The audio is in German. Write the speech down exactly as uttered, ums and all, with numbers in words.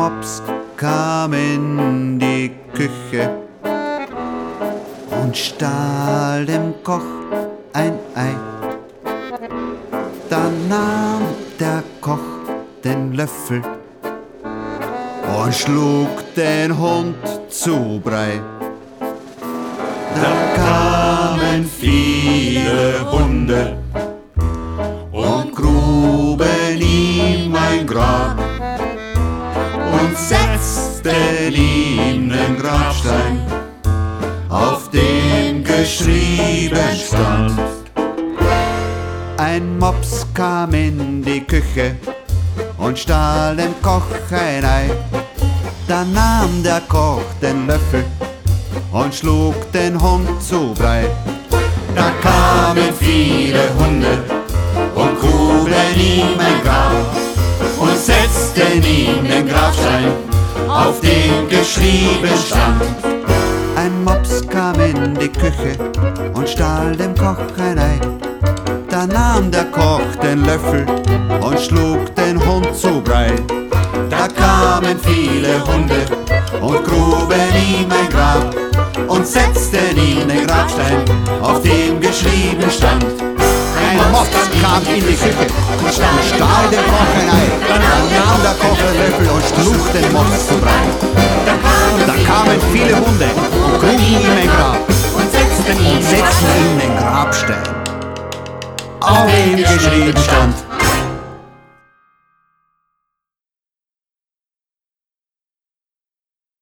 Mops kam in die Küche und stahl dem Koch ein Ei. Da nahm der Koch den Löffel und schlug den Hund zu Brei. Da kamen viele Hunde und gruben ihm ein Grab und setzten ihm nen Grabstein, auf dem geschrieben stand: Ein Mops kam in die Küche und stahl dem Koch ein Ei. Da nahm der Koch den Löffel und schlug den Hund zu Brei. Da kamen viele Hunde und gruben ihm ein Grab und setzten ihm den Grabstein, auf dem geschrieben stand: Ein Mops kam in die Küche und stahl dem Koch ein Ei. Da nahm der Koch den Löffel und schlug den Hund zu Brei. Da kamen viele Hunde und gruben ihm ein Grab und setzten ihm den Grabstein, auf dem geschrieben stand: Ein Mops kam in die Küche und stahl dem Koch ein Ei. Da nahm der Koch den Löffel und schlug den Mops zu Brei.